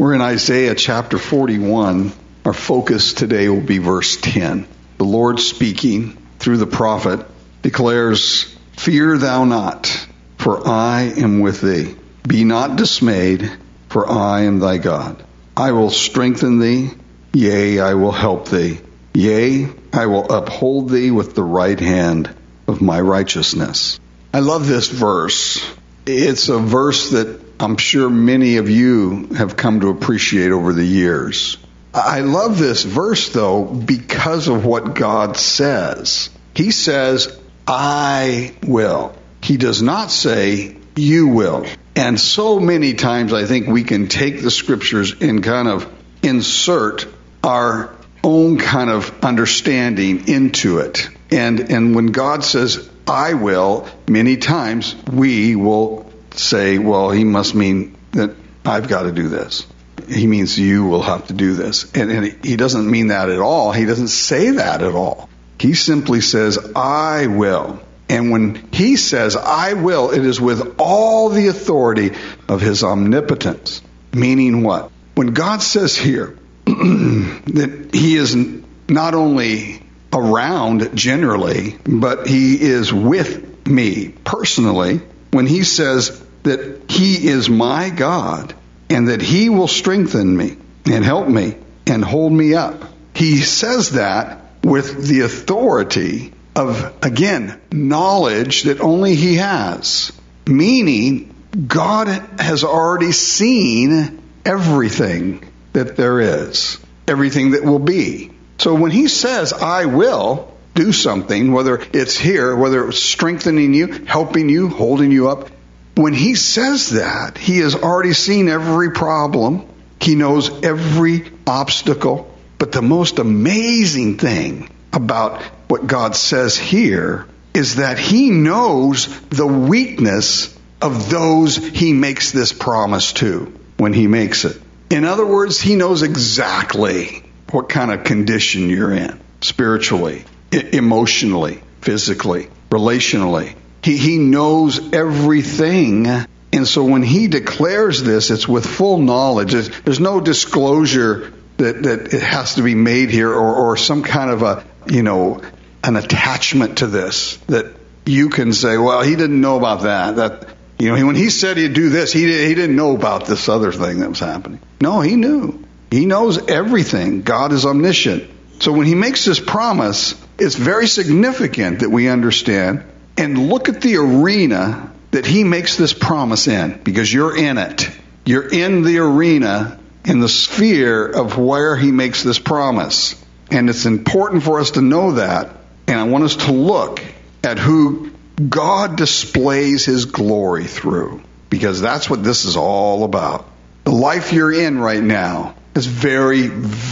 We're in Isaiah chapter 41. Our focus today will be verse 10. The Lord speaking through the prophet declares, "Fear thou not, for I am with thee. Be not dismayed, for I am thy God. I will strengthen thee, yea, I will help thee. Yea, I will uphold thee with the right hand of my righteousness." I love this verse. It's a verse that I'm sure many of you have come to appreciate over the years. I love this verse, though, because of what God says. He says, "I will." He does not say, "You will." And so many times I think we can take the scriptures and kind of insert our own kind of understanding into it. And when God says, "I will," many times we will say, well, he must mean that I've got to do this. He means you will have to do this. And he doesn't mean that at all. He doesn't say that at all. He simply says, "I will." And when he says, "I will," it is with all the authority of his omnipotence. Meaning what? When God says here that he is not only around generally, but he is with me personally, when he says that he is my God and that he will strengthen me and help me and hold me up, he says that with the authority of, again, knowledge that only he has. Meaning, God has already seen everything that there is, everything that will be. So when he says, "I will do something," whether it's here, whether it's strengthening you, helping you, holding you up, when he says that, he has already seen every problem. He knows every obstacle. But the most amazing thing about what God says here is that he knows the weakness of those he makes this promise to when he makes it. In other words, he knows exactly what kind of condition you're in, spiritually, emotionally, physically, relationally. He knows everything. And so when he declares this, it's with full knowledge. There's no disclosure that it has to be made here or some kind of an attachment to this that you can say, well, he didn't know about that. When he said he'd do this, he didn't know about this other thing that was happening. No, he knew. He knows everything. God is omniscient. So when he makes this promise, it's very significant that we understand and look at the arena that he makes this promise in, because you're in it. You're in the arena, in the sphere of where he makes this promise. And it's important for us to know that. And I want us to look at who God displays his glory through, because that's what this is all about. The life you're in right now has very,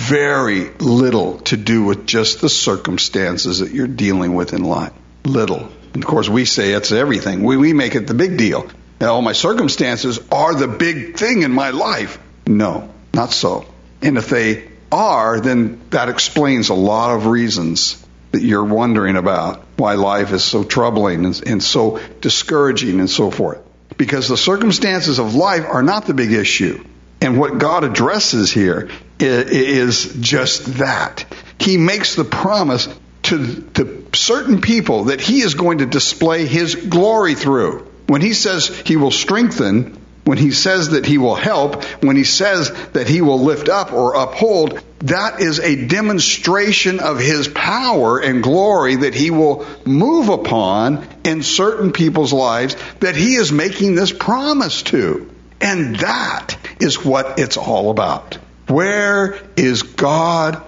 very little to do with just the circumstances that you're dealing with in life. Little. And of course, we say it's everything. We make it the big deal. All my circumstances are the big thing in my life. No, not so. And if they are, then that explains a lot of reasons that you're wondering about why life is so troubling and so discouraging and so forth. Because the circumstances of life are not the big issue. And what God addresses here is just that. He makes the promise to certain people that he is going to display his glory through. When he says he will strengthen, when he says that he will help, when he says that he will lift up or uphold, that is a demonstration of his power and glory that he will move upon in certain people's lives that he is making this promise to. And that is what it's all about. Where is God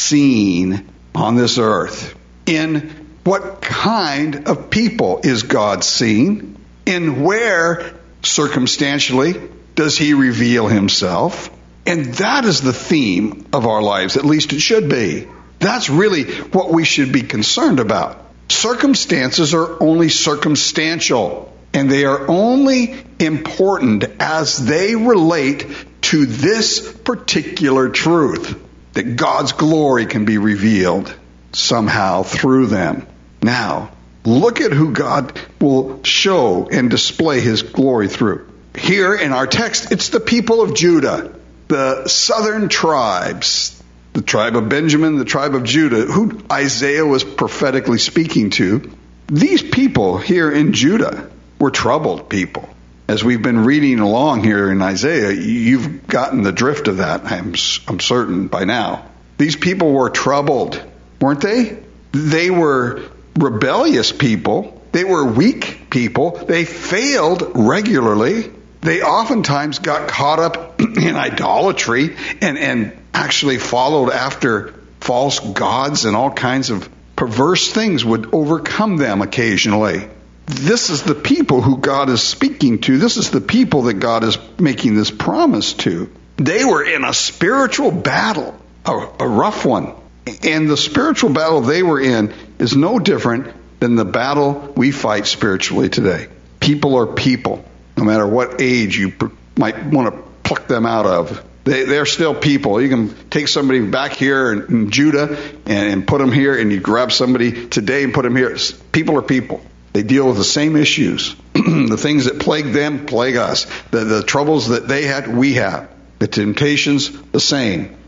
seen on this earth? In what kind of people is God seen? In where, circumstantially, does he reveal himself? And that is the theme of our lives, at least it should be. That's really what we should be concerned about. Circumstances are only circumstantial, and they are only important as they relate to this particular truth, that God's glory can be revealed somehow through them. Now, look at who God will show and display his glory through. Here in our text, it's the people of Judah. the southern tribes, the tribe of Benjamin, the tribe of Judah, who Isaiah was prophetically speaking to, these people here in Judah were troubled people. As we've been reading along here in Isaiah, you've gotten the drift of that, I'm certain by now. These people were troubled, weren't they? They were rebellious people. They were weak people. They failed regularly. They oftentimes got caught up in idolatry and actually followed after false gods, and all kinds of perverse things would overcome them occasionally. This is the people who God is speaking to. This is the people that God is making this promise to. They were in a spiritual battle, a rough one. And the spiritual battle they were in is no different than the battle we fight spiritually today. People are people, no matter what age you might want to pluck them out of. They're still people. You can take somebody back here in Judah and put them here, and you grab somebody today and put them here. People are people. They deal with the same issues. The things that plague them plague us. The troubles that they had, we have. The temptations, the same.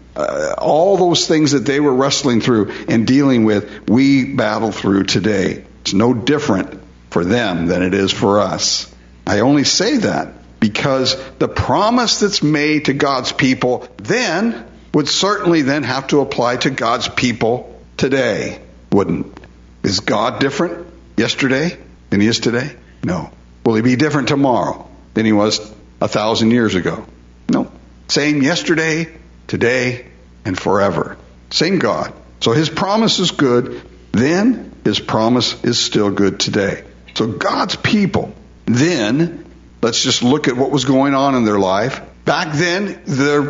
All those things that they were wrestling through and dealing with, we battle through today. It's no different for them than it is for us. I only say that because the promise that's made to God's people then would certainly then have to apply to God's people today. Wouldn't. Is God different yesterday than he is today? No. Will he be different tomorrow than he was 1,000 years ago? No. Same yesterday, today, and forever. Same God. So his promise is good then. His promise is still good today. So God's people then, let's just look at what was going on in their life. Back then,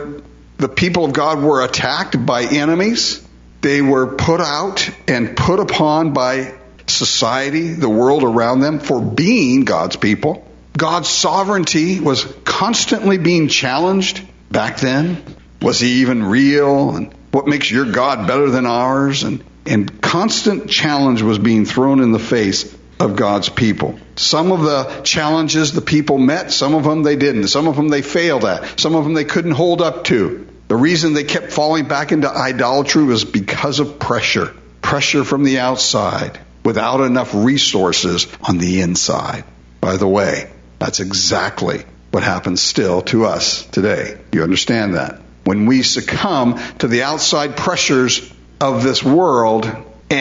the people of God were attacked by enemies. They were put out and put upon by society, the world around them, for being God's people. God's sovereignty was constantly being challenged back then. Was he even real? And what makes your God better than ours? And constant challenge was being thrown in the face of God's people. Some of the challenges the people met, some of them they didn't. Some of them they failed at. Some of them they couldn't hold up to. The reason they kept falling back into idolatry was because of pressure. Pressure from the outside, without enough resources on the inside. By the way, that's exactly what happens still to us today. You understand that? When we succumb to the outside pressures of this world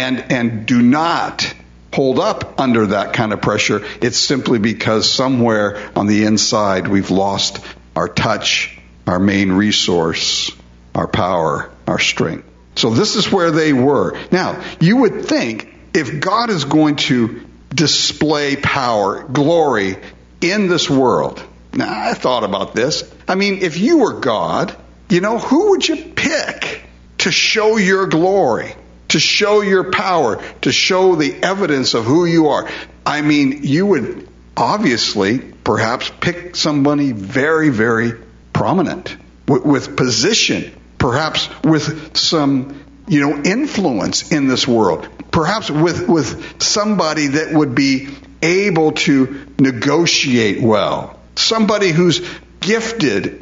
and do not hold up under that kind of pressure, it's simply because somewhere on the inside we've lost our touch, our main resource, our power, our strength. So this is where they were. Now, you would think if God is going to display power, glory in this world. Now, I thought about this. I mean, if you were God, who would you pick to show your glory, to show your power, to show the evidence of who you are? I mean, you would obviously perhaps pick somebody very, very prominent, with position, perhaps with some, influence in this world, perhaps with somebody that would be able to negotiate well, somebody who's gifted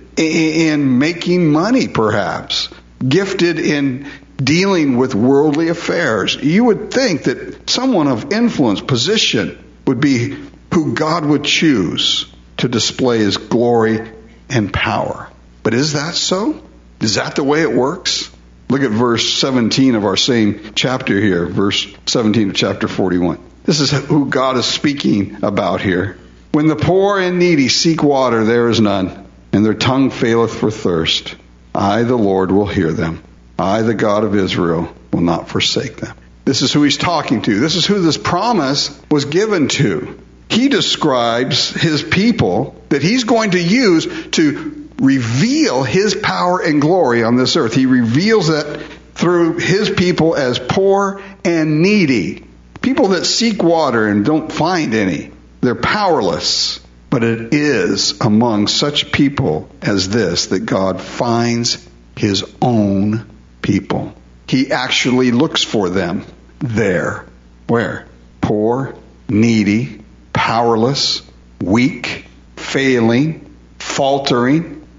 in making money, perhaps, gifted in dealing with worldly affairs. You would think that someone of influence, position, would be who God would choose to display his glory and power. But is that so? Is that the way it works? Look at verse 17 of our same chapter here, verse 17 of chapter 41. This is who God is speaking about here. When the poor and needy seek water, there is none, and their tongue faileth for thirst. I, the Lord, will hear them. I, the God of Israel, will not forsake them. This is who he's talking to. This is who this promise was given to. He describes his people that he's going to use to reveal his power and glory on this earth. He reveals that through his people as poor and needy. People that seek water and don't find any. They're powerless. But it is among such people as this that God finds his own people. He actually looks for them there. Where? Poor, needy, powerless, weak, failing, faltering,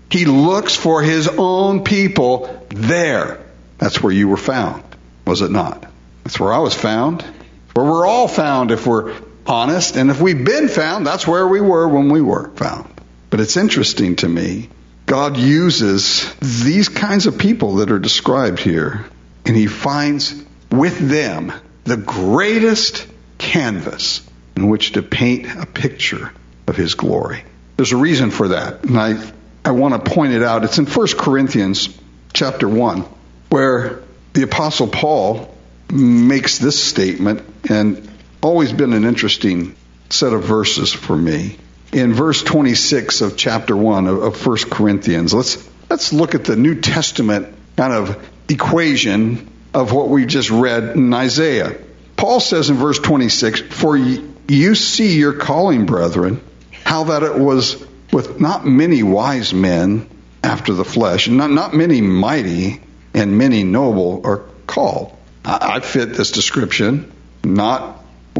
He looks for his own people there. That's where you were found, was it not? That's where I was found. Where we're all found if we're honest. And if we've been found, that's where we were when we were found. But it's interesting to me, God uses these kinds of people that are described here, and he finds with them the greatest canvas in which to paint a picture of his glory. There's a reason for that, and I want to point it out. It's in 1 Corinthians chapter 1, where the Apostle Paul makes this statement, and always been an interesting set of verses for me. In verse 26 of chapter 1 of 1 Corinthians, let's look at the New Testament kind of equation of what we just read in Isaiah. Paul says in verse 26, "For you see your calling, brethren, how that it was with not many wise men after the flesh, and not many mighty and many noble are called." I fit this description. Not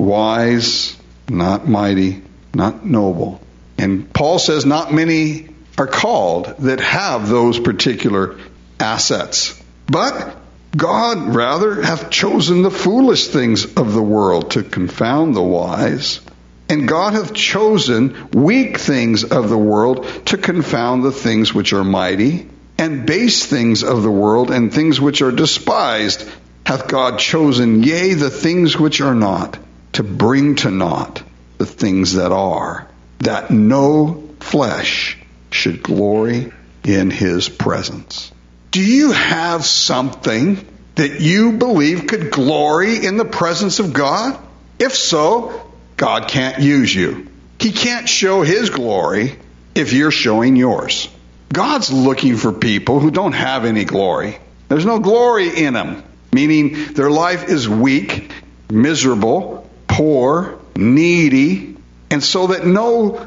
wise, not mighty, not noble. And Paul says not many are called that have those particular assets. But God rather hath chosen the foolish things of the world to confound the wise. And God hath chosen weak things of the world to confound the things which are mighty. And base things of the world and things which are despised hath God chosen, yea, the things which are not, to bring to naught the things that are, that no flesh should glory in his presence. Do you have something that you believe could glory in the presence of God? If so, God can't use you. He can't show his glory if you're showing yours. God's looking for people who don't have any glory. There's no glory in them, meaning their life is weak, miserable, poor, needy, and so that no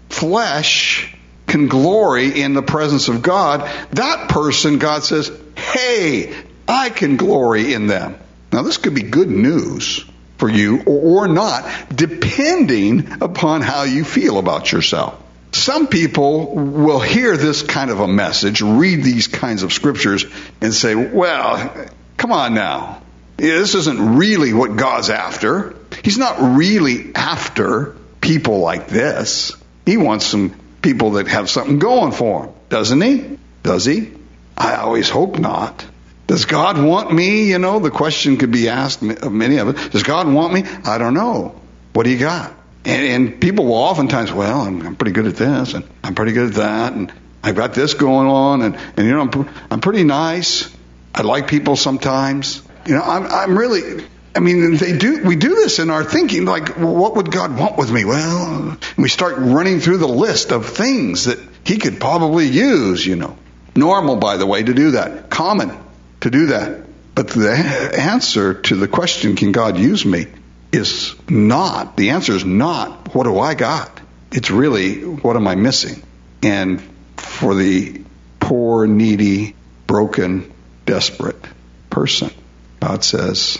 flesh can glory in the presence of God. That person, God says, hey, I can glory in them. Now, this could be good news for you or not, depending upon how you feel about yourself. Some people will hear this kind of a message, read these kinds of scriptures, and say, well, come on now. This isn't really what God's after. He's not really after people like this. He wants some people that have something going for him, doesn't he? Does he? I always hope not. Does God want me? You know, the question could be asked of many of us. Does God want me? I don't know. What do you got? And people will oftentimes, well, I'm pretty good at this, and I'm pretty good at that, and I've got this going on, and you know, I'm pretty nice. I like people sometimes. You know, I'm really. I mean, we do this in our thinking, like, well, what would God want with me? Well, we start running through the list of things that he could probably use, you know. Normal, by the way, to do that. Common to do that. But the answer to the question, can God use me, is not. The answer is not, what do I got? It's really, what am I missing? And for the poor, needy, broken, desperate person, God says,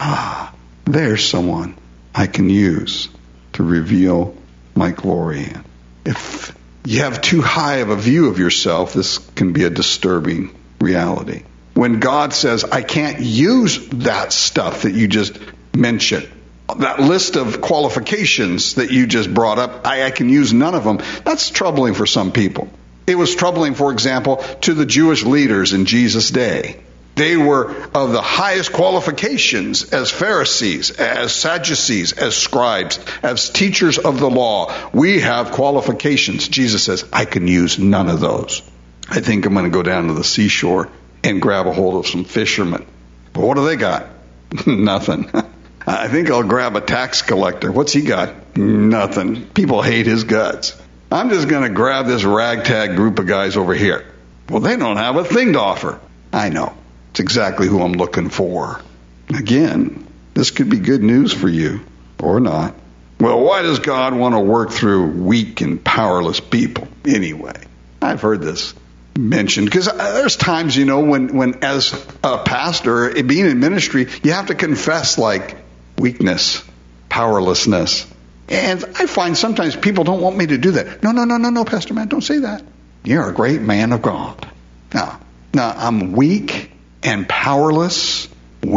there's someone I can use to reveal my glory in. If you have too high of a view of yourself, this can be a disturbing reality. When God says, I can't use that stuff that you just mentioned, that list of qualifications that you just brought up, I can use none of them, that's troubling for some people. It was troubling, for example, to the Jewish leaders in Jesus' day. They were of the highest qualifications as Pharisees, as Sadducees, as scribes, as teachers of the law. We have qualifications. Jesus says, I can use none of those. I think I'm going to go down to the seashore and grab a hold of some fishermen. But what do they got? Nothing. I think I'll grab a tax collector. What's he got? Nothing. People hate his guts. I'm just going to grab this ragtag group of guys over here. Well, they don't have a thing to offer. I know. It's exactly who I'm looking for. Again, this could be good news for you, or not. Well, why does God want to work through weak and powerless people anyway? I've heard this mentioned, because there's times, you know, when as a pastor, being in ministry, you have to confess, like, weakness, powerlessness. And I find sometimes people don't want me to do that. No, Pastor Matt, don't say that. You're a great man of God. Now, I'm weak and powerless,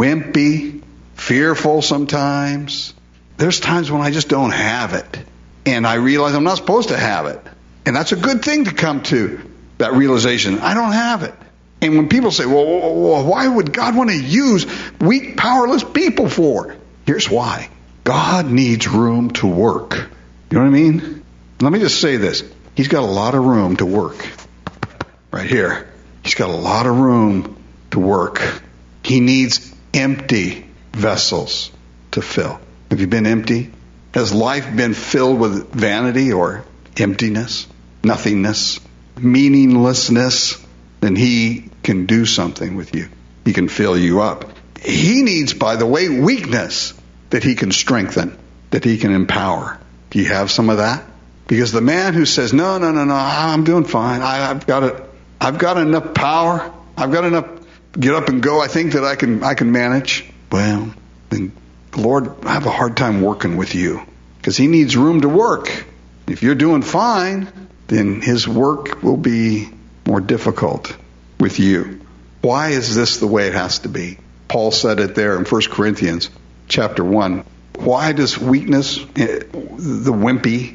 wimpy, fearful sometimes. There's times when I just don't have it. And I realize I'm not supposed to have it. And that's a good thing to come to, that realization. I don't have it. And when people say, well, why would God want to use weak, powerless people for? Here's why. God needs room to work. You know what I mean? Let me just say this. He's got a lot of room to work. Right here. He's got a lot of room to work. He needs empty vessels to fill. Have you been empty? Has life been filled with vanity or emptiness, nothingness, meaninglessness? Then He can do something with you. He can fill you up. He needs, by the way, weakness that He can strengthen, that He can empower. Do you have some of that? Because the man who says, no, I'm doing fine. I've got enough power. I've got enough get up and go. I think that I can manage. Well, then Lord, I have a hard time working with you because He needs room to work. If you're doing fine, then His work will be more difficult with you. Why is this the way it has to be? Paul said it there in 1 Corinthians chapter 1. Why does weakness, the wimpy,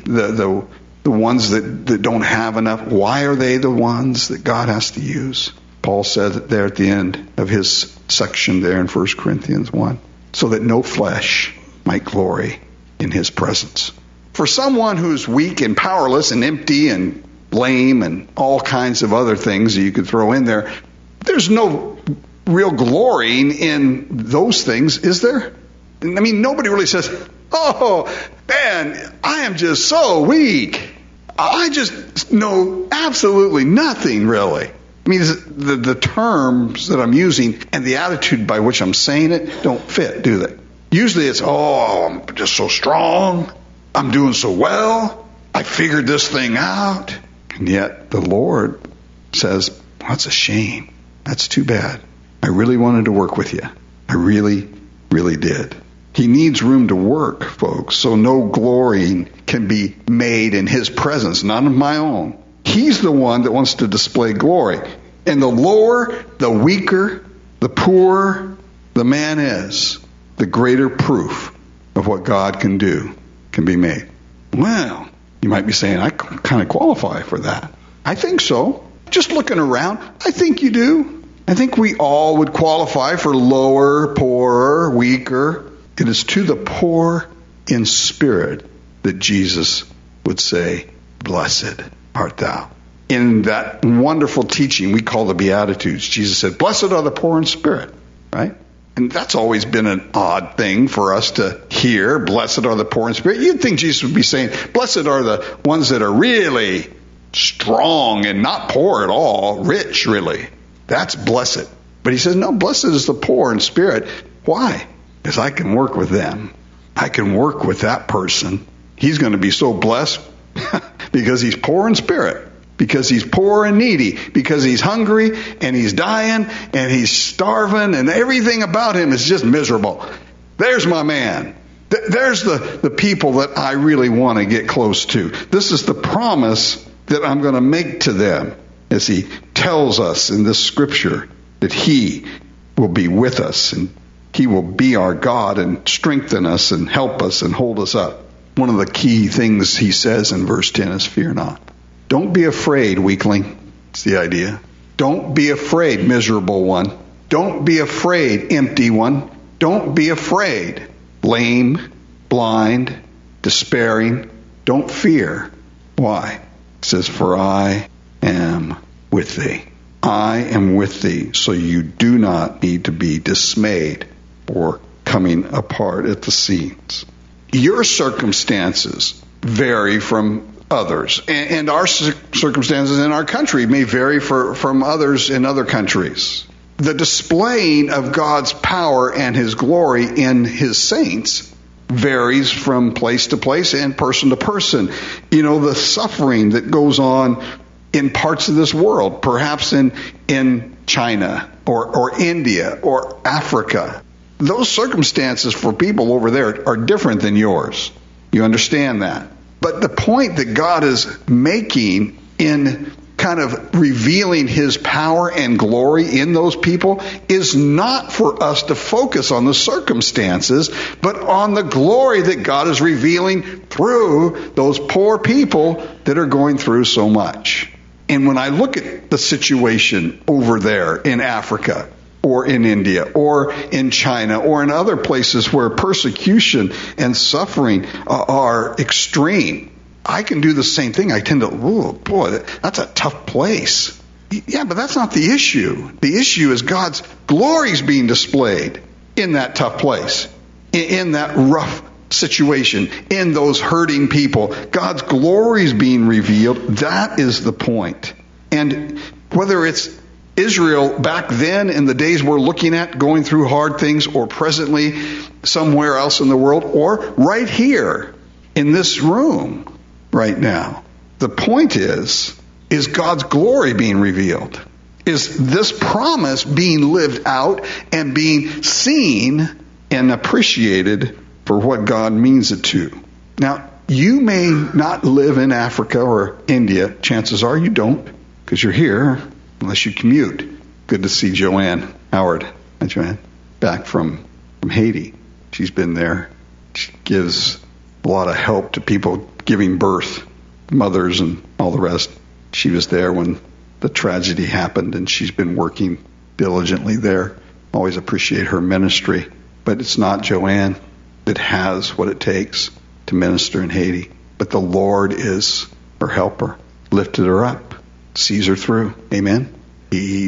the ones that don't have enough, why are they the ones that God has to use? Paul said it there at the end of his section there in 1 Corinthians 1. So that no flesh might glory in His presence. For someone who's weak and powerless and empty and lame and all kinds of other things that you could throw in there, there's no real glorying in those things, is there? I mean, nobody really says, oh, man, I am just so weak. I just know absolutely nothing, really. I mean, the terms that I'm using and the attitude by which I'm saying it don't fit, do they? Usually it's, I'm just so strong. I'm doing so well. I figured this thing out. And yet the Lord says, that's a shame. That's too bad. I really wanted to work with you. I really, really did. He needs room to work, folks, so no glorying can be made in His presence, none of my own. He's the one that wants to display glory. And the lower, the weaker, the poorer the man is, the greater proof of what God can do can be made. Well, you might be saying, I kind of qualify for that. I think so. Just looking around, I think you do. I think we all would qualify for lower, poorer, weaker. It is to the poor in spirit that Jesus would say, blessed art thou. In that wonderful teaching we call the Beatitudes, Jesus said, blessed are the poor in spirit, right? And that's always been an odd thing for us to hear, blessed are the poor in spirit. You'd think Jesus would be saying, blessed are the ones that are really strong and not poor at all, rich really. That's blessed. But He says, no, blessed is the poor in spirit. Why? Because I can work with them. I can work with that person. He's going to be so blessed because he's poor in spirit. Because he's poor and needy, because he's hungry and he's dying and he's starving and everything about him is just miserable. There's my man. There's the people that I really want to get close to. This is the promise that I'm going to make to them as He tells us in this scripture that He will be with us and He will be our God and strengthen us and help us and hold us up. One of the key things He says in verse 10 is fear not. Don't be afraid, weakling. It's the idea. Don't be afraid, miserable one. Don't be afraid, empty one. Don't be afraid, lame, blind, despairing. Don't fear. Why? It says, for I am with thee. I am with thee. So you do not need to be dismayed or coming apart at the seams. Your circumstances vary from others. And our circumstances in our country may vary from others in other countries. The displaying of God's power and His glory in His saints varies from place to place and person to person. You know, the suffering that goes on in parts of this world, perhaps in China or India or Africa. Those circumstances for people over there are different than yours. You understand that? But the point that God is making in kind of revealing his power and glory in those people is not for us to focus on the circumstances, but on the glory that God is revealing through those poor people that are going through so much. And when I look at the situation over there in Africa, or in India, or in China, or in other places where persecution and suffering are extreme, I can do the same thing. I tend to, oh boy, that's a tough place. Yeah, but that's not the issue. The issue is God's glory is being displayed in that tough place, in that rough situation, in those hurting people. God's glory is being revealed. That is the point. And whether it's Israel back then in the days we're looking at, going through hard things, or presently somewhere else in the world, or right here in this room right now, the point is God's glory being revealed? Is this promise being lived out and being seen and appreciated for what God means it to? Now, you may not live in Africa or India. Chances are you don't, because you're here, unless you commute. Good to see Joanne Howard. Hi, Joanne. Back from Haiti. She's been there. She gives a lot of help to people giving birth, mothers and all the rest. She was there when the tragedy happened, and she's been working diligently there. Always appreciate her ministry. But it's not Joanne that has what it takes to minister in Haiti. But the Lord is her helper. Lifted her up. Sees her through. Amen. He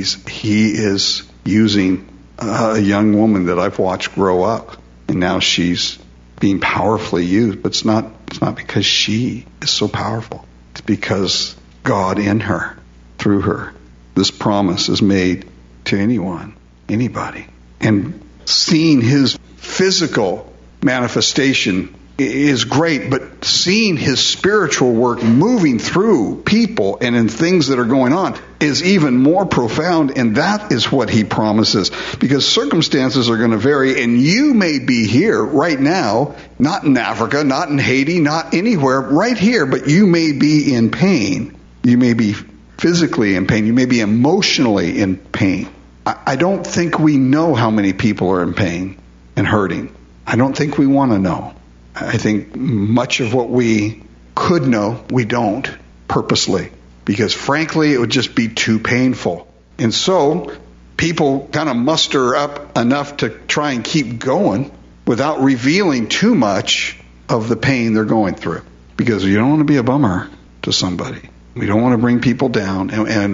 is using a young woman that I've watched grow up, and now she's being powerfully used. But it's not because she is so powerful. It's because God in her, through her. This promise is made to anyone, anybody. And seeing his physical manifestation is great, but seeing his spiritual work moving through people and in things that are going on is even more profound, and that is what he promises, because circumstances are going to vary, and you may be here right now, not in Africa, not in Haiti, not anywhere, right here, but you may be in pain. You may be physically in pain. You may be emotionally in pain. I don't think we know how many people are in pain and hurting. I don't think we want to know. I think much of what we could know, we don't, purposely, because frankly, it would just be too painful. And so people kind of muster up enough to try and keep going without revealing too much of the pain they're going through, because you don't want to be a bummer to somebody. We don't want to bring people down.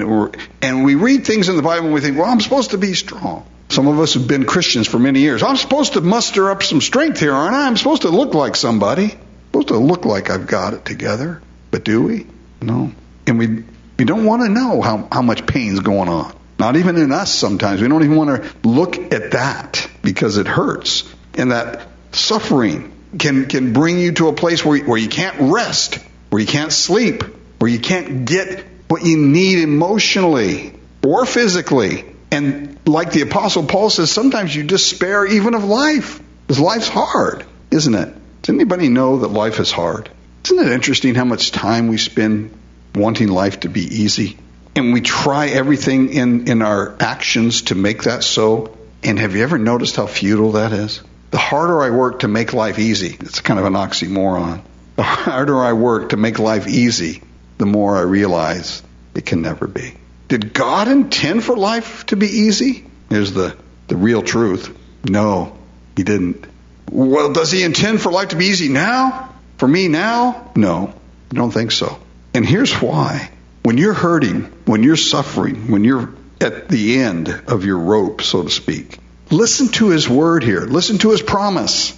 And we read things in the Bible and we think, well, I'm supposed to be strong. Some of us have been Christians for many years. I'm supposed to muster up some strength here, aren't I? I'm supposed to look like somebody. I'm supposed to look like I've got it together. But do we? No. And we don't want to know how much pain's going on. Not even in us sometimes. We don't even want to look at that because it hurts. And that suffering can bring you to a place where you can't rest, where you can't sleep, where you can't get what you need emotionally or physically. And like the Apostle Paul says, sometimes you despair even of life, because life's hard, isn't it? Does anybody know that life is hard? Isn't it interesting how much time we spend wanting life to be easy? And we try everything in our actions to make that so. And have you ever noticed how futile that is? The harder I work to make life easy, it's kind of an oxymoron. The harder I work to make life easy, the more I realize it can never be. Did God intend for life to be easy? Here's the real truth. No, he didn't. Well, does he intend for life to be easy now? For me now? No, I don't think so. And here's why. When you're hurting, when you're suffering, when you're at the end of your rope, so to speak, listen to his word here. Listen to his promise.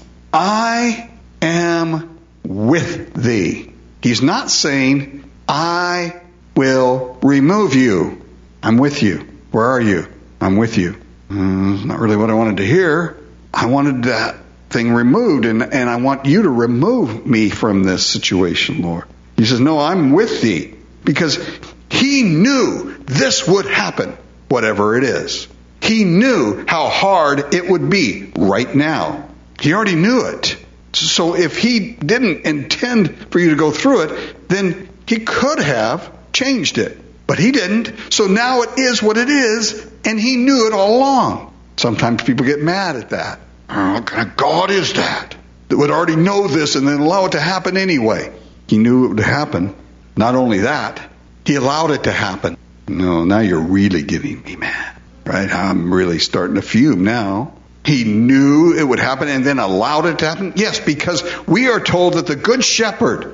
I am with thee. He's not saying, I will remove you. I'm with you. Where are you? I'm with you. Not really what I wanted to hear. I wanted that thing removed, and I want you to remove me from this situation, Lord. He says, no, I'm with thee, because he knew this would happen, whatever it is. He knew how hard it would be right now. He already knew it. So if he didn't intend for you to go through it, then he could have changed it. But he didn't. So now it is what it is, and he knew it all along. Sometimes people get mad at that. Oh, what kind of God is that would already know this and then allow it to happen anyway? He knew it would happen. Not only that, he allowed it to happen. No, now you're really getting me mad, right? I'm really starting to fume now. He knew it would happen and then allowed it to happen? Yes, because we are told that the good shepherd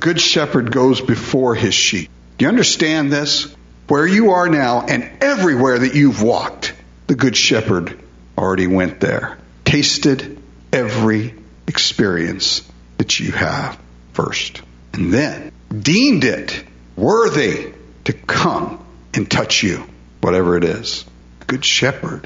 goes before his sheep. Do you understand this? Where you are now and everywhere that you've walked, the good shepherd already went there. Tasted every experience that you have first. And then deemed it worthy to come and touch you, whatever it is. The good shepherd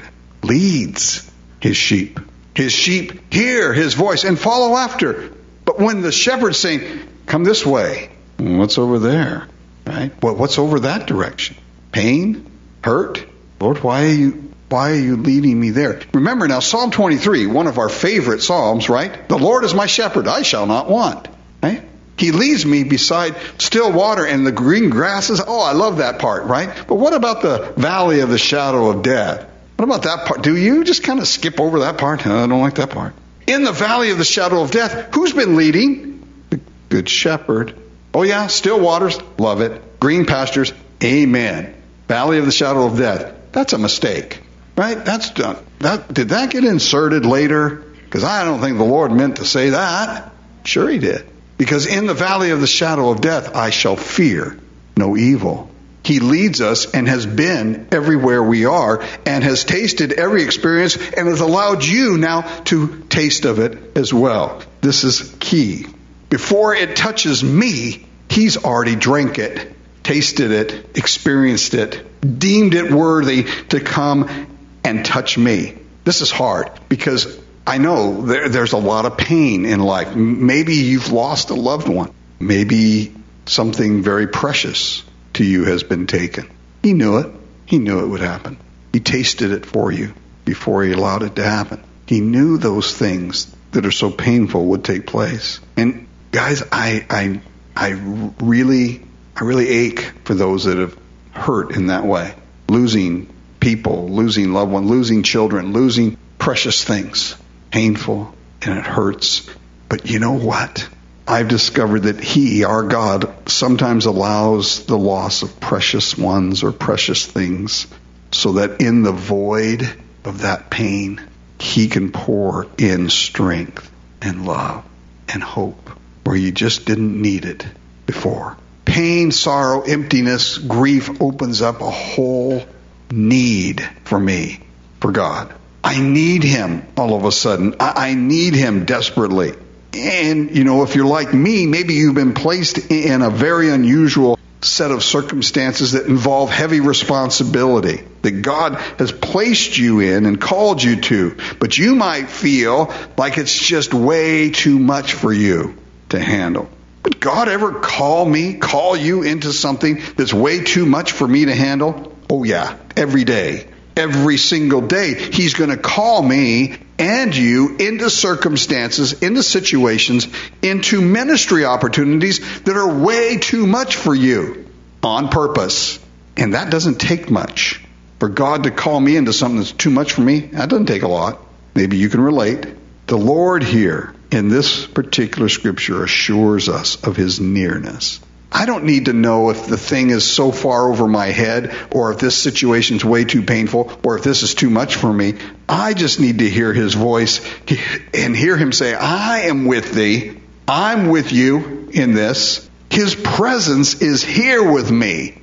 leads his sheep. His sheep hear his voice and follow after. But when the shepherd's saying, come this way, what's over there? Right? Well, what's over that direction? Pain? Hurt? Lord, why are you leading me there? Remember now, Psalm 23, one of our favorite Psalms, right? The Lord is my shepherd, I shall not want. Right? He leads me beside still water and the green grasses. Oh, I love that part, right? But what about the valley of the shadow of death? What about that part? Do you just kind of skip over that part? No, I don't like that part. In the valley of the shadow of death, who's been leading? The good shepherd. Oh yeah, still waters, love it. Green pastures, amen. Valley of the shadow of death. That's a mistake, right? That's done. Did that get inserted later? Because I don't think the Lord meant to say that. Sure he did. Because in the valley of the shadow of death, I shall fear no evil. He leads us and has been everywhere we are and has tasted every experience and has allowed you now to taste of it as well. This is key. Before it touches me, he's already drank it, tasted it, experienced it, deemed it worthy to come and touch me. This is hard because I know there's a lot of pain in life. Maybe you've lost a loved one. Maybe something very precious to you has been taken. He knew it. He knew it would happen. He tasted it for you before he allowed it to happen. He knew those things that are so painful would take place. And guys, I really ache for those that have hurt in that way. Losing people, losing loved ones, losing children, losing precious things. Painful, and it hurts. But you know what? I've discovered that he, our God, sometimes allows the loss of precious ones or precious things so that in the void of that pain, he can pour in strength and love and hope where you just didn't need it before. Pain, sorrow, emptiness, grief opens up a whole need for me, for God. I need him all of a sudden. I need him desperately. And, if you're like me, maybe you've been placed in a very unusual set of circumstances that involve heavy responsibility that God has placed you in and called you to. But you might feel like it's just way too much for you to handle. Would God ever call you into something that's way too much for me to handle? Oh yeah, every day. Every single day, he's going to call me and you into circumstances, into situations, into ministry opportunities that are way too much for you on purpose. And that doesn't take much. For God to call me into something that's too much for me, that doesn't take a lot. Maybe you can relate. The Lord here in this particular scripture assures us of his nearness. I don't need to know if the thing is so far over my head or if this situation's way too painful or if this is too much for me. I just need to hear his voice and hear him say, I am with thee. I'm with you in this. His presence is here with me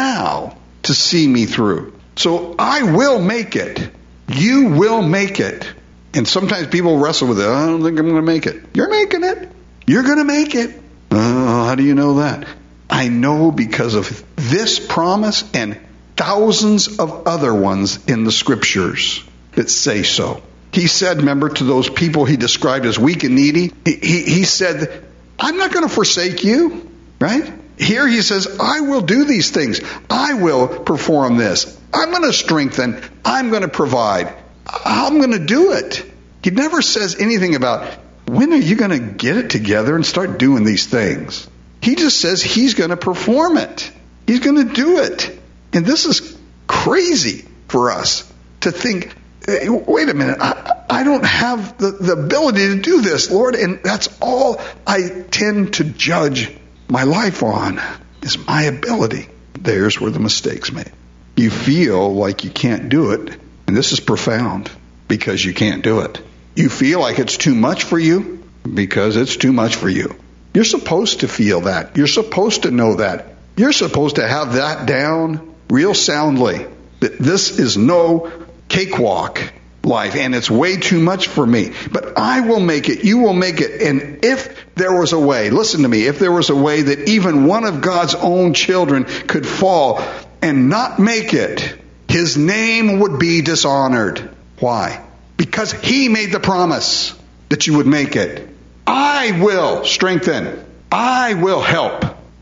now to see me through. So I will make it. You will make it. And sometimes people wrestle with it. I don't think I'm going to make it. You're making it. You're going to make it. How do you know that? I know because of this promise and thousands of other ones in the scriptures that say so. He said, remember, to those people he described as weak and needy, he said, I'm not going to forsake you, right? Here he says, I will do these things. I will perform this. I'm going to strengthen. I'm going to provide. I'm going to do it. He never says anything about, when are you going to get it together and start doing these things? He just says he's going to perform it. He's going to do it. And this is crazy for us to think, hey, wait a minute, I don't have the ability to do this, Lord. And that's all I tend to judge my life on, is my ability. There's where the mistake's made. You feel like you can't do it, and this is profound, because you can't do it. You feel like it's too much for you because it's too much for you. You're supposed to feel that. You're supposed to know that. You're supposed to have that down real soundly, that this is no cakewalk life, and it's way too much for me. But I will make it. You will make it. And if there was a way, listen to me, if there was a way that even one of God's own children could fall and not make it, his name would be dishonored. Why? Because he made the promise that you would make it. I will strengthen. I will help.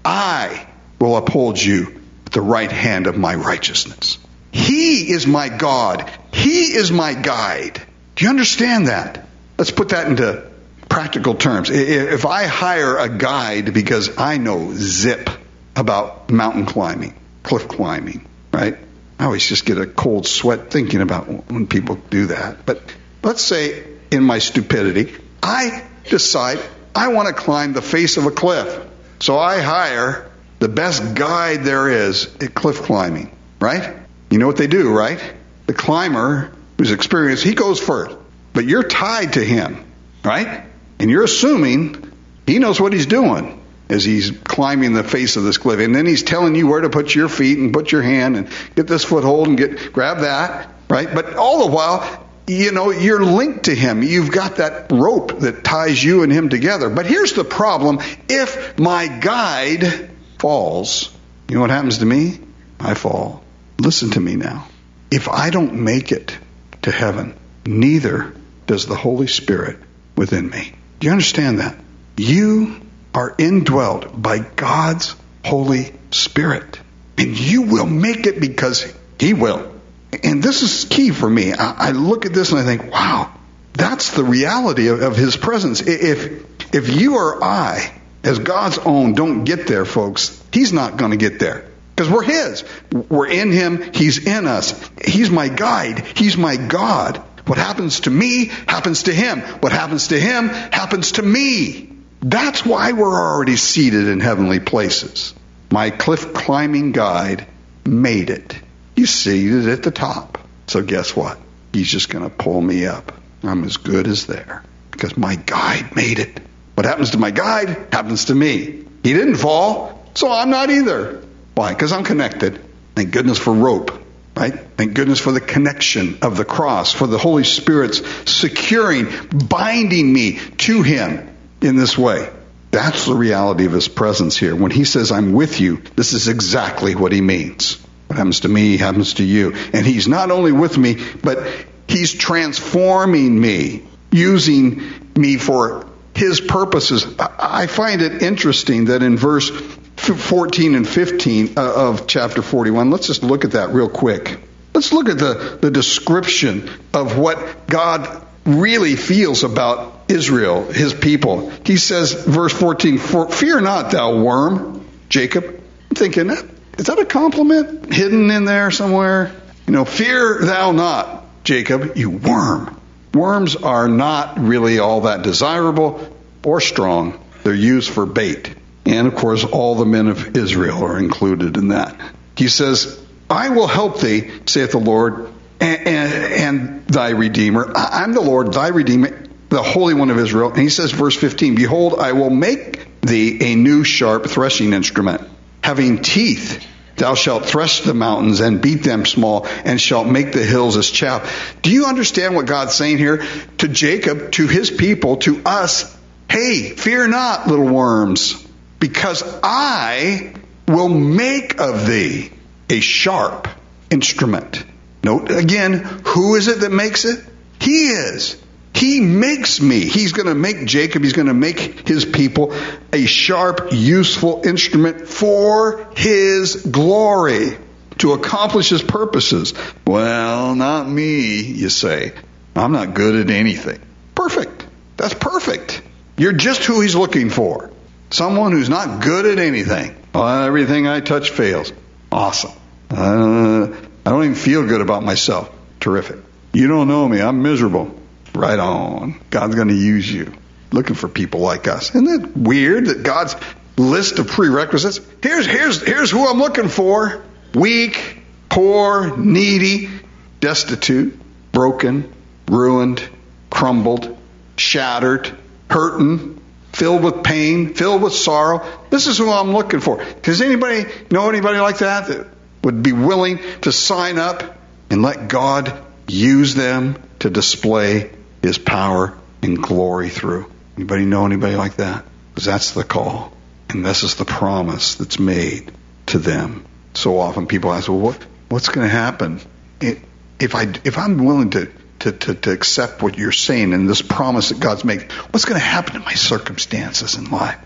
I will uphold you with the right hand of my righteousness. He is my God. He is my guide. Do you understand that? Let's put that into practical terms. If I hire a guide because I know zip about mountain climbing, cliff climbing, right? I always just get a cold sweat thinking about when people do that. But let's say in my stupidity, I decide I want to climb the face of a cliff. So I hire the best guide there is at cliff climbing, right? You know what they do, right? The climber who's experienced, he goes first. But you're tied to him, right? And you're assuming he knows what he's doing as he's climbing the face of this cliff. And then he's telling you where to put your feet and put your hand and get this foothold and grab that, right? But all the while, you know, you're linked to him. You've got that rope that ties you and him together. But here's the problem. If my guide falls, you know what happens to me? I fall. Listen to me now. If I don't make it to heaven, neither does the Holy Spirit within me. Do you understand that? You are indwelled by God's Holy Spirit. And you will make it because he will. And this is key for me. I look at this and I think, wow, that's the reality of his presence. If you or I, as God's own, don't get there, folks, he's not going to get there. Because we're his. We're in him. He's in us. He's my guide. He's my God. What happens to me happens to him. What happens to him happens to me. That's why we're already seated in heavenly places. My cliff climbing guide made it. He's seated at the top. So guess what? He's just going to pull me up. I'm as good as there. Because my guide made it. What happens to my guide happens to me. He didn't fall, so I'm not either. Why? Because I'm connected. Thank goodness for rope, right? Thank goodness for the connection of the cross, for the Holy Spirit's securing, binding me to him in this way. That's the reality of his presence here. When he says, I'm with you, this is exactly what he means. What happens to me happens to you. And he's not only with me, but he's transforming me, using me for his purposes. I find it interesting that in verse 14 and 15 of chapter 41, let's just look at that real quick. Let's look at the description of what God really feels about Israel, his people. He says, verse 14, fear not, thou worm, Jacob. I'm thinking, is that a compliment hidden in there somewhere? You know, fear thou not, Jacob, you worm. Worms are not really all that desirable or strong. They're used for bait. And, of course, all the men of Israel are included in that. He says, I will help thee, saith the Lord, and thy Redeemer. I'm the Lord, thy Redeemer, the Holy One of Israel. And he says, verse 15, behold, I will make thee a new sharp threshing instrument, having teeth. Thou shalt thresh the mountains and beat them small, and shalt make the hills as chaff. Do you understand what God's saying here to Jacob, to his people, to us? Hey, fear not, little worms, because I will make of thee a sharp instrument. Note again, who is it that makes it? He is. He makes me. He's going to make Jacob, he's going to make his people a sharp, useful instrument for his glory, to accomplish his purposes. Well, not me, you say. I'm not good at anything. Perfect. That's perfect. You're just who he's looking for. Someone who's not good at anything. Everything I touch fails. Awesome. I don't even feel good about myself. Terrific. You don't know me. I'm miserable. Right on. God's going to use you. Looking for people like us. Isn't it weird that God's list of prerequisites? Here's who I'm looking for. Weak, poor, needy, destitute, broken, ruined, crumbled, shattered, hurting, filled with pain, filled with sorrow. This is who I'm looking for. Does anybody know anybody like that would be willing to sign up and let God use them to display His power and glory through? Anybody know anybody like that? Because that's the call. And this is the promise that's made to them. So often people ask, well, what's going to happen if I'm willing to accept what you're saying and this promise that God's making? What's going to happen to my circumstances in life?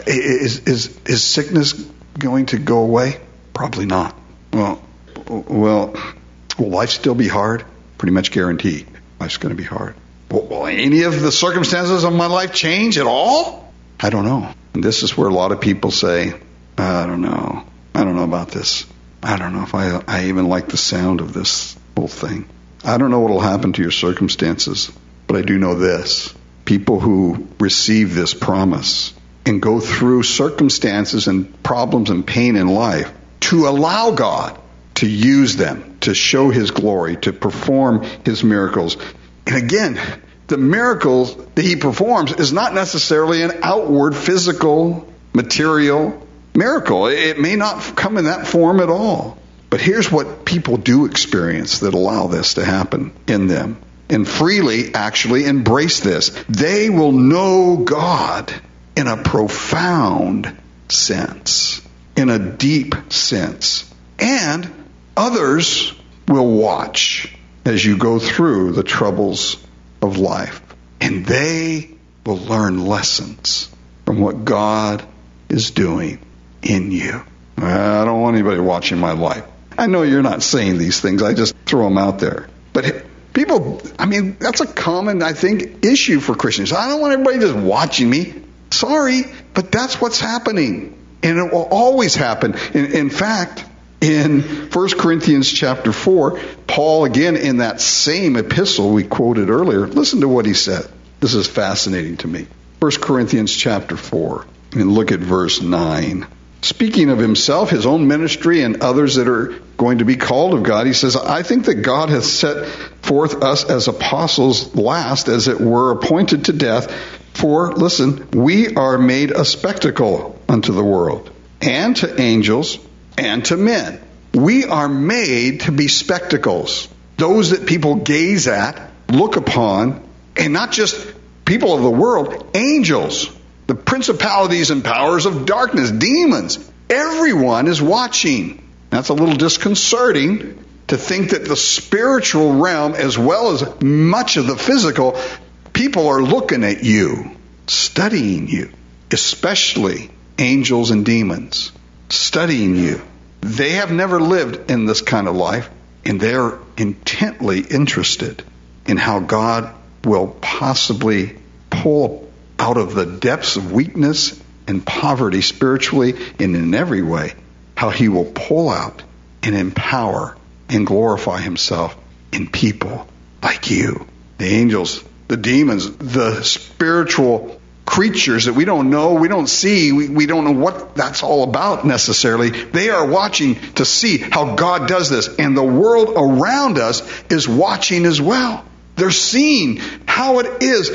Is sickness going to go away? Probably not. Well, will life still be hard? Pretty much guaranteed. Life's going to be hard. Will any of the circumstances of my life change at all? I don't know. And this is where a lot of people say, I don't know. I don't know about this. I don't know if I even like the sound of this whole thing. I don't know what will happen to your circumstances, but I do know this. People who receive this promise and go through circumstances and problems and pain in life to allow God to use them, to show His glory, to perform His miracles. And again, the miracles that He performs is not necessarily an outward, physical, material miracle. It may not come in that form at all. But here's what people do experience that allow this to happen in them and freely actually embrace this. They will know God in a profound sense, in a deep sense. And others will watch as you go through the troubles of life. And they will learn lessons from what God is doing in you. I don't want anybody watching my life. I know you're not saying these things. I just throw them out there. But people, that's a common, I think, issue for Christians. I don't want everybody just watching me. Sorry, but that's what's happening. And it will always happen. In fact, in 1 Corinthians chapter 4, Paul, again, in that same epistle we quoted earlier, listen to what he said. This is fascinating to me. 1 Corinthians chapter 4, and look at verse 9. Speaking of himself, his own ministry, and others that are going to be called of God, he says, I think that God hath set forth us as apostles last, as it were, appointed to death. For, listen, we are made a spectacle unto the world, and to angels, and to men. We are made to be spectacles. Those that people gaze at, look upon, and not just people of the world, angels. The principalities and powers of darkness, demons. Everyone is watching. That's a little disconcerting to think that the spiritual realm, as well as much of the physical, people are looking at you, studying you, especially angels and demons, studying you. They have never lived in this kind of life, and they're intently interested in how God will possibly pull out of the depths of weakness and poverty spiritually and in every way, how He will pull out and empower and glorify Himself in people like you. The angels, the demons, the spiritual creatures that we don't know, we don't see, we don't know what that's all about necessarily. They are watching to see how God does this. And the world around us is watching as well. They're seeing how it is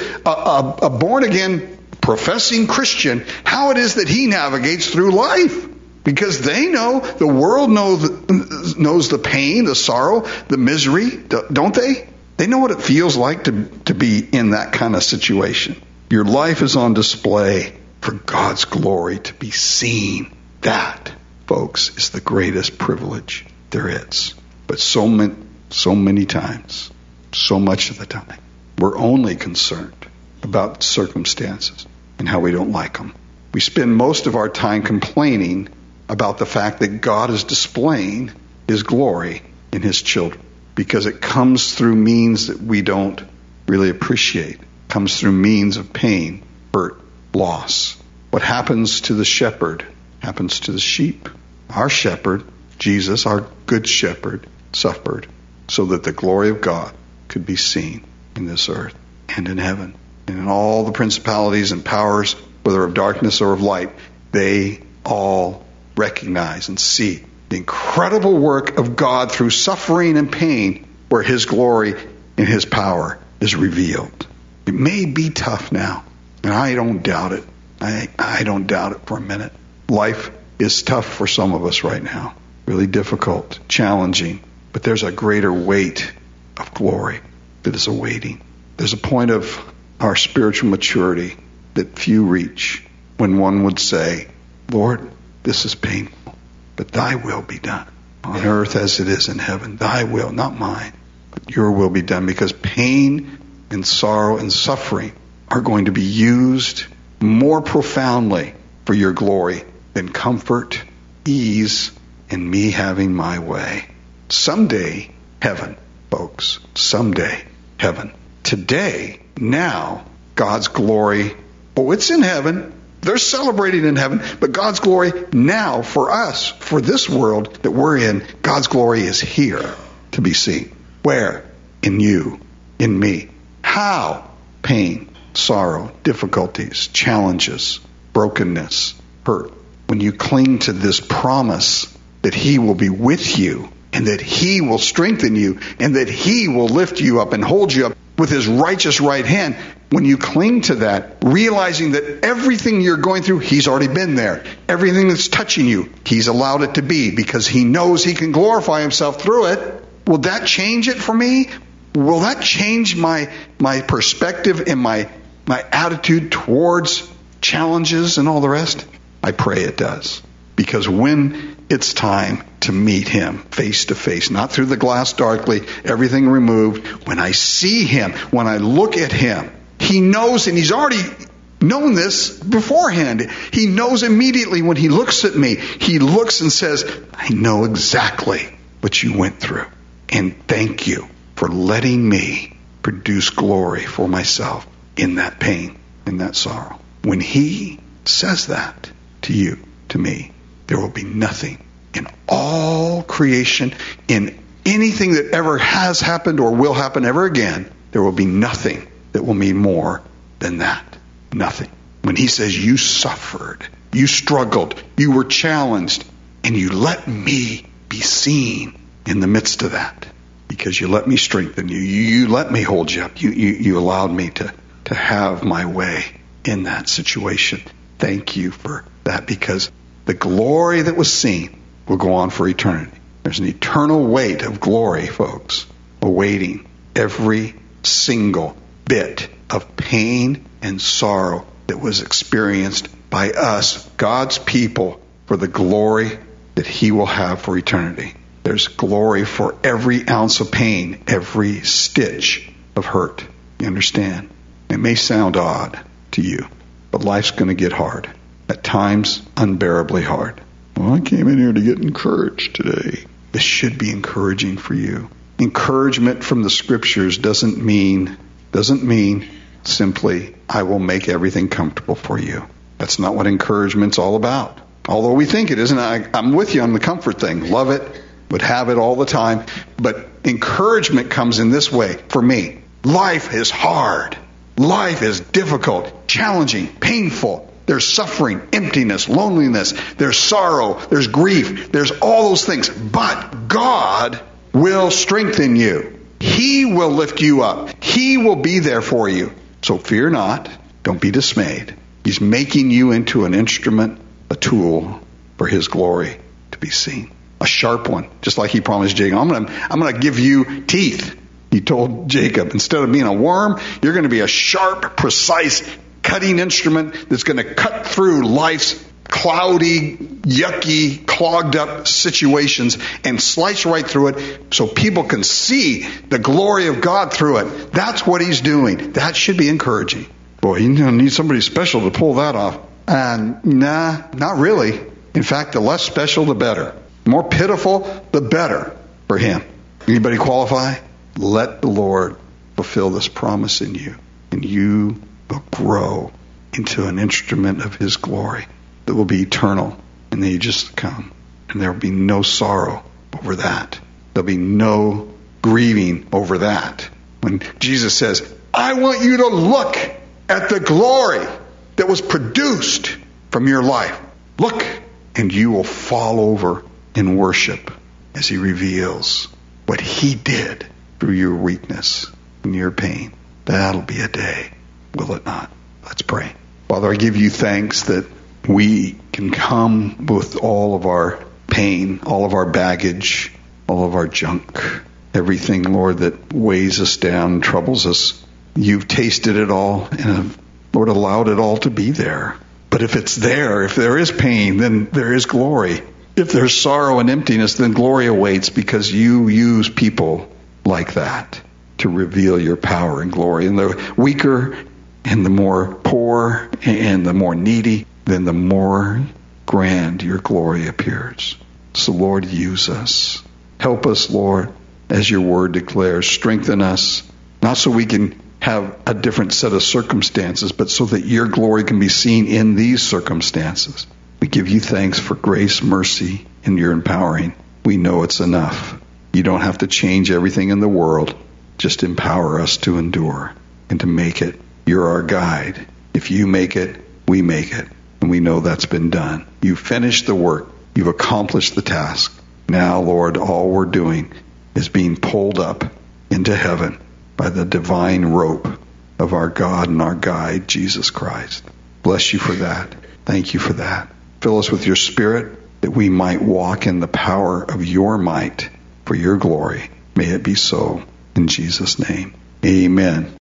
a born-again, professing Christian, how it is that he navigates through life. Because they know, the world knows the pain, the sorrow, the misery, don't they? They know what it feels like to be in that kind of situation. Your life is on display for God's glory to be seen. That, folks, is the greatest privilege there is. But so many times, so much of the time, we're only concerned about circumstances and how we don't like them. We spend most of our time complaining about the fact that God is displaying His glory in His children, because it comes through means that we don't really appreciate. It comes through means of pain, hurt, loss. What happens to the shepherd happens to the sheep. Our shepherd, Jesus, our good shepherd, suffered so that the glory of God could be seen in this earth and in heaven. And in all the principalities and powers, whether of darkness or of light, they all recognize and see the incredible work of God through suffering and pain, where His glory and His power is revealed. It may be tough now, and I don't doubt it. I don't doubt it for a minute. Life is tough for some of us right now. Really difficult, challenging. But there's a greater weight of glory that is awaiting. There's a point of our spiritual maturity that few reach when one would say, Lord, this is painful, but thy will be done on earth as it is in heaven. Thy will, not mine, but your will be done, because pain and sorrow and suffering are going to be used more profoundly for your glory than comfort, ease, and me having my way. Someday, heaven, folks. Someday, heaven. Today, now, God's glory, it's in heaven. They're celebrating in heaven, but God's glory now for us, for this world that we're in, God's glory is here to be seen. Where? In you, in me. How? Pain, sorrow, difficulties, challenges, brokenness, hurt. When you cling to this promise that He will be with you, and that He will strengthen you, and that He will lift you up and hold you up with His righteous right hand, when you cling to that, realizing that everything you're going through, He's already been there. Everything that's touching you, He's allowed it to be, because He knows He can glorify Himself through it. Will that change it for me? Will that change my perspective and my attitude towards challenges and all the rest? I pray it does. Because when it's time to meet Him face to face, not through the glass darkly, everything removed, when I see Him, when I look at Him, He knows, and He's already known this beforehand. He knows immediately when He looks at me. He looks and says, I know exactly what you went through. And thank you for letting me produce glory for myself in that pain, in that sorrow. When He says that to you, to me, there will be nothing in all creation, in anything that ever has happened or will happen ever again, there will be nothing that will mean more than that. Nothing. When He says you suffered, you struggled, you were challenged, and you let me be seen in the midst of that, because you let me strengthen you, you let me hold you up, you allowed me to have my way in that situation. Thank you for that, because the glory that was seen will go on for eternity. There's an eternal weight of glory, folks, awaiting every single bit of pain and sorrow that was experienced by us, God's people, for the glory that He will have for eternity. There's glory for every ounce of pain, every stitch of hurt. You understand? It may sound odd to you, but life's going to get hard. At times, unbearably hard. Well, I came in here to get encouraged today. This should be encouraging for you. Encouragement from the Scriptures doesn't mean simply, I will make everything comfortable for you. That's not what encouragement's all about. Although we think it isn't. I'm with you on the comfort thing. Love it. Would have it all the time. But encouragement comes in this way for me. Life is hard. Life is difficult, challenging, painful. There's suffering, emptiness, loneliness. There's sorrow. There's grief. There's all those things. But God will strengthen you. He will lift you up. He will be there for you. So fear not. Don't be dismayed. He's making you into an instrument, a tool for His glory to be seen. A sharp one, just like He promised Jacob. I'm going to give you teeth. He told Jacob, instead of being a worm, you're going to be a sharp, precise, cutting instrument that's going to cut through life's cloudy, yucky, clogged up situations and slice right through it so people can see the glory of God through it. That's what He's doing. That should be encouraging. Boy, you need somebody special to pull that off. Nah, not really. In fact, the less special, the better. The more pitiful, the better for Him. Anybody qualify? Let the Lord fulfill this promise in you, and you will grow into an instrument of His glory that will be eternal And then you just come. And there will be no sorrow over that. There'll be no grieving over that. When Jesus says, I want you to look at the glory that was produced from your life. Look, and you will fall over in worship as he reveals what he did through your weakness and your pain. That'll be a day, will it not? Let's pray. Father, I give you thanks that we can come with all of our pain, all of our baggage, all of our junk, everything, Lord, that weighs us down, troubles us. You've tasted it all and have, Lord, allowed it all to be there. But if it's there, if there is pain, then there is glory. If there's sorrow and emptiness, then glory awaits, because you use people like that to reveal your power and glory. And the weaker and the more poor and the more needy, then the more grand your glory appears. So, Lord, use us. Help us, Lord, as your word declares. Strengthen us, not so we can have a different set of circumstances, but so that your glory can be seen in these circumstances. We give you thanks for grace, mercy, and your empowering. We know it's enough. You don't have to change everything in the world. Just empower us to endure and to make it. You're our guide. If you make it, we make it. And we know that's been done. You've finished the work. You've accomplished the task. Now, Lord, all we're doing is being pulled up into heaven by the divine rope of our God and our guide, Jesus Christ. Bless you for that. Thank you for that. Fill us with your Spirit that we might walk in the power of your might for your glory. May it be so in Jesus' name. Amen.